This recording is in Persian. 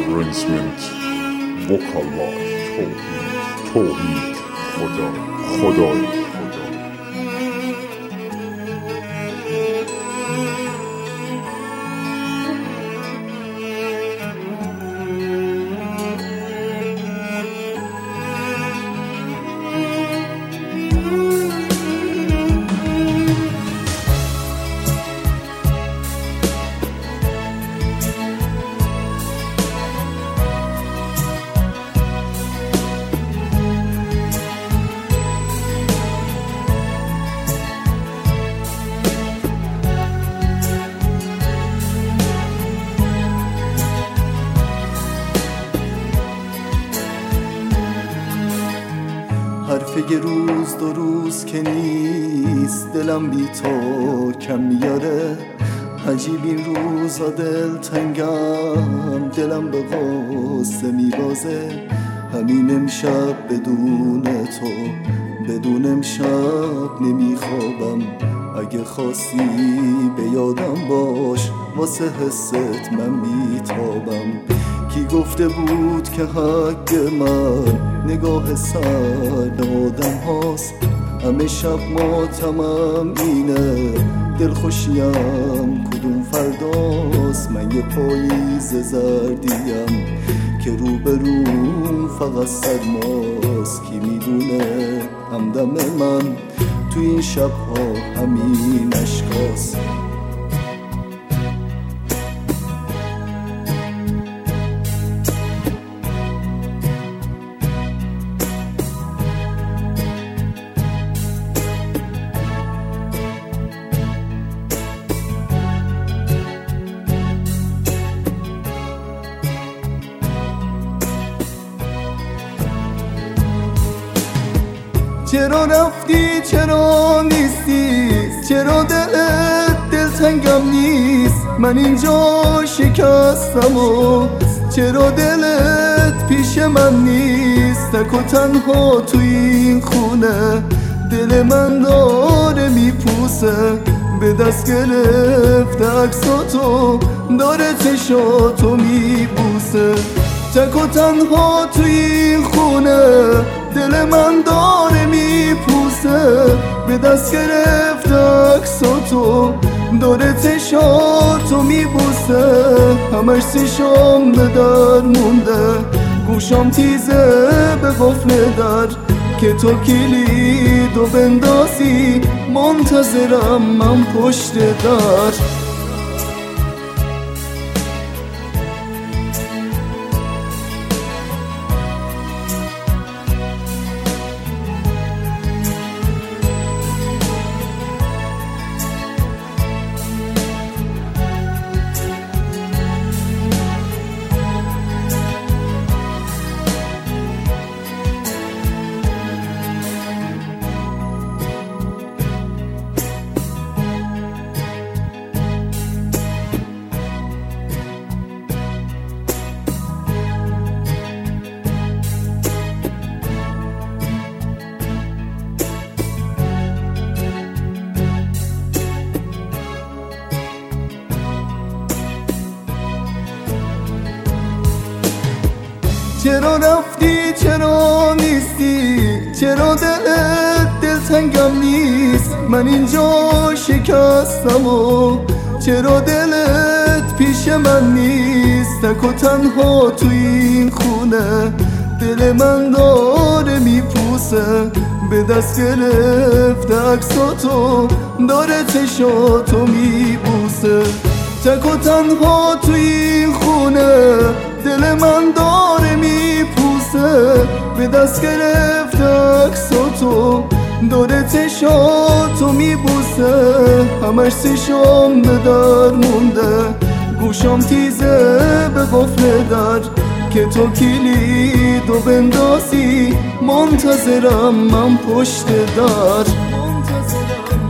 arrangement vocalize توحید خدای حرف یه روز دو روز که نیست، دلم بی تو کم میاره. عجیب این روزا دل تنگم، دلم به غصه میبازه. همین امشب بدون تو، بدون امشب نمیخوابم. اگه خواستی به یادم باش، واسه حست من میتابم. کی گفته بود که حق من نگاه سر آدم هاست؟ همه شب ماتمم اینه، دلخوشیم کدوم فرداست؟ من یه پاییز زردیم که روبروم فقط سرماست. کی میدونه همدم من تو این شبها همین اشکاست. چرا رفتی چرا نیستی؟ چرا دلتنگم نیست؟ من اینجا شکستم و چرا دلت پیش من نیست؟ تک و تنها تو این خونه دل من داره میپوسه. به دست گرفته عکساتو داره چشاتو میبوسه. تک و تنها تو این خونه دل من داره میپوسه. به دست گرفته عکساتو داره چشاتو میبوسه. همش چشام به در مونده، گوشام تیزه به قفل در که تو کلیدو بندازی. منتظرم من پشت در. چرا رفتی چرا نیستی؟ چرا دلتنگم نیست؟ من اینجا شکستم و چرا دلت پیش من نیست؟ تک و تنها تو این خونه دل من داره میپوسه. به دست گرفته عکساتو داره چشاتو میبوسه. تک و تنها تو این خونه دل من داره میپوسه. به دست گرفته عکساتو داره چشاتو میبوسه. همش چشام به در مونده، گوشام تیزه به قفل در که تو کلیدو بندازی. منتظرم من پشت در.